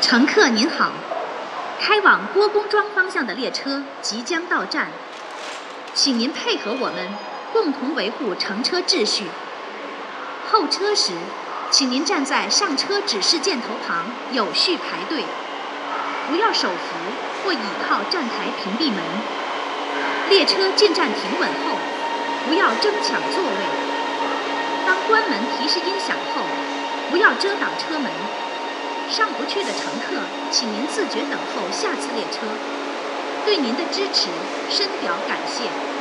乘客您好，开往郭公庄方向的列车即将到站，请您配合我们，共同维护乘车秩序。候车时，请您站在上车指示箭头旁有序排队，不要手扶或倚靠站台屏蔽门。列车进站停稳后，不要争抢座位。当关门提示音响后，不要遮挡车门。上不去的乘客，请您自觉等候下次列车。对您的支持深表感谢。